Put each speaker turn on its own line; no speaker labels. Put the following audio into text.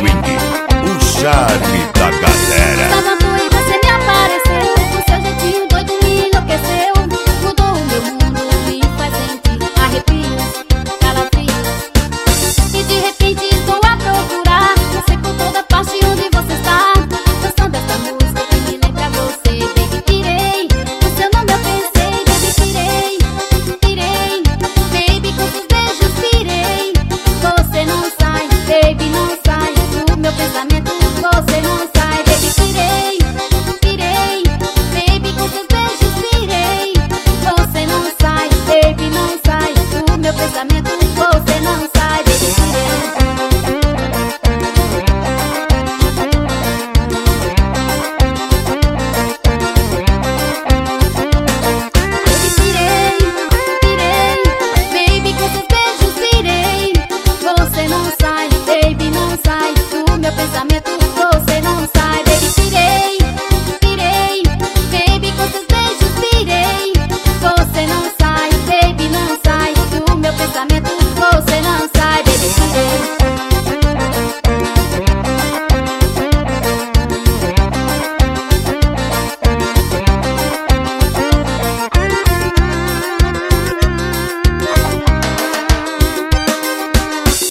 Swing, o charme da galera.
Tava tu e você me apareceu, o seu jeitinho doido me enlouqueceu. Mudou o meu mundo, me faz sentir arrepios, calafrios. E de repente estou a procurar, não sei por toda parte onde você está. Gostando dessa música que me lembra você, baby, pirei. No seu nome eu pensei, baby, pirei, pirei. Baby, quantos beijos pirei. Você não sai, baby, não sai do meu pensamento, você não sai.